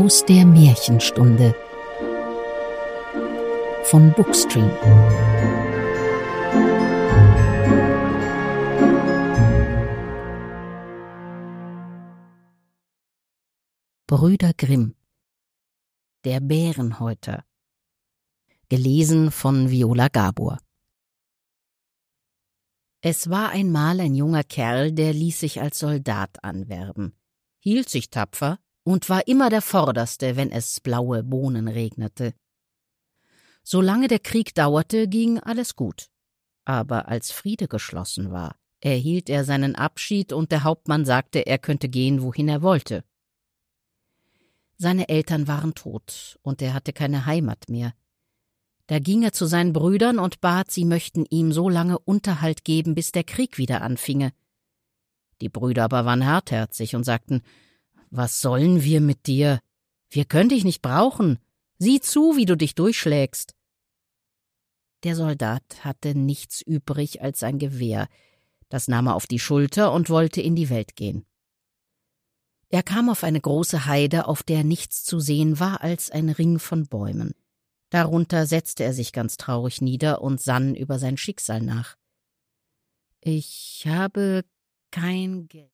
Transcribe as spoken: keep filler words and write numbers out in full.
Aus der Märchenstunde von Bookstream. Brüder Grimm. Der Bärenhäuter. Gelesen von Viola Gabor. Es war einmal ein junger Kerl, der ließ sich als Soldat anwerben, hielt sich tapfer und war immer der Vorderste, wenn es blaue Bohnen regnete. Solange der Krieg dauerte, ging alles gut. Aber als Friede geschlossen war, erhielt er seinen Abschied und der Hauptmann sagte, er könnte gehen, wohin er wollte. Seine Eltern waren tot und er hatte keine Heimat mehr. Da ging er zu seinen Brüdern und bat, sie möchten ihm so lange Unterhalt geben, bis der Krieg wieder anfinge. Die Brüder aber waren hartherzig und sagten, »Was sollen wir mit dir? Wir können dich nicht brauchen. Sieh zu, wie du dich durchschlägst.« Der Soldat hatte nichts übrig als ein Gewehr. Das nahm er auf die Schulter und wollte in die Welt gehen. Er kam auf eine große Heide, auf der nichts zu sehen war als ein Ring von Bäumen. Darunter setzte er sich ganz traurig nieder und sann über sein Schicksal nach. »Ich habe kein Geld.«